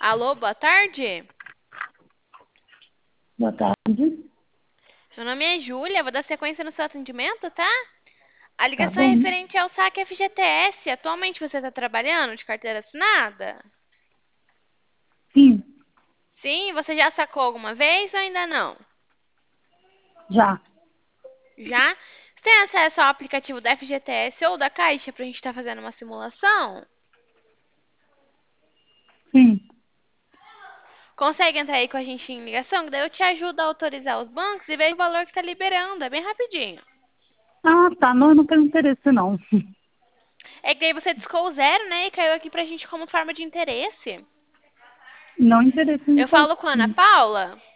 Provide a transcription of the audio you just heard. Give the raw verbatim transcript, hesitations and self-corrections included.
Alô, boa tarde. Boa tarde. Meu nome é Júlia, vou dar sequência no seu atendimento, tá? A Tá ligação é bom? referente ao saque F G T S. Atualmente você está trabalhando de carteira assinada? Sim, Sim, você já sacou alguma vez ou ainda não? já. Já? Você tem acesso ao aplicativo da F G T S ou da Caixa para a gente estar fazendo uma simulação? Sim. Consegue entrar aí com a gente em ligação? Que daí eu te ajudo a autorizar os bancos e ver o valor que está liberando. É bem rapidinho. Ah, tá. Não, eu não tenho interesse, não. É que daí você discou o zero, né? E caiu aqui pra gente como forma de interesse. Não interesse Eu nisso. falo com a Ana Paula?